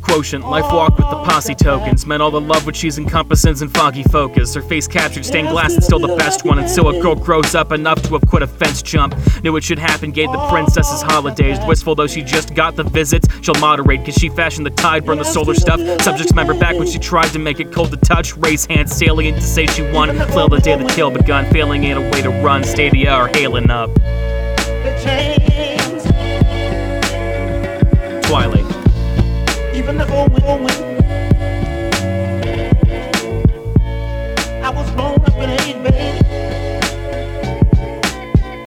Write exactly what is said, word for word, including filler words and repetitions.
quotient, life walk with the posse tokens. Meant all the love which she's encompassing in foggy focus. Her face captured, stained glass, and still the best one. Until a girl grows up enough to have quit a fence jump. Knew it should happen, gave the princesses holidays. Wistful though she just got the visits, she'll moderate, cause she fashioned the tide, burn the solar stuff. Subjects remember back when she tried to make it cold to touch. Raise hands, salient to say she won. Flail the day the kill begun, failing ain't a way to run. Stadia are hailing up. Twilight. Even the old